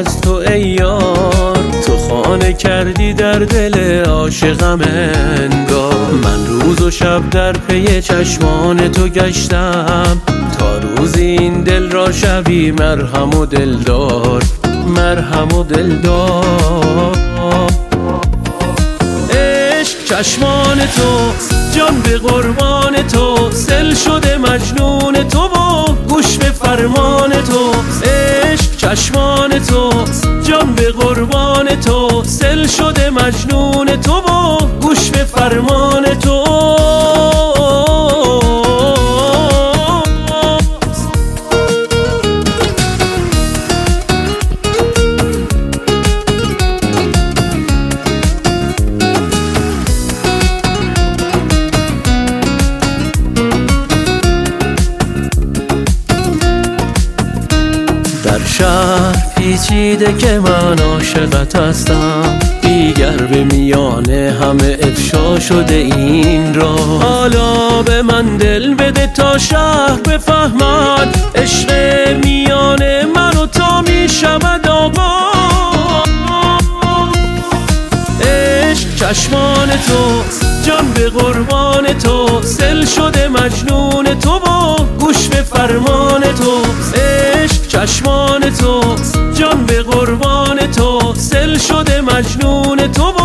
از تو ای یار، تو خانه کردی در دل عاشقم انگار. من روز و شب در پی چشمان تو گشتم، تا روزی این دل را شوی مرهم و دلدار، مرهم و دلدار. عشق چشمان تو، جان به قربان تو، سل شده مجنون تو و گوش به فرمان تو. عشق چشمان تو، جان به قربان تو، سل شده مجنون تو و گوش به فرمان تو. در شهر پیچیده که من عاشقت هستم، دیگر به میانه همه افشا شده این را. حالا به من دل بده تا شهر بفهمد، عشق میانه من و تو می شود آباد. عشق چشمان تو، جان به قربان تو، سل شده مجنون تو و گوش به فرمان تو. عشق چشمان تو، جان به قربان تو، سل شده مجنون تو.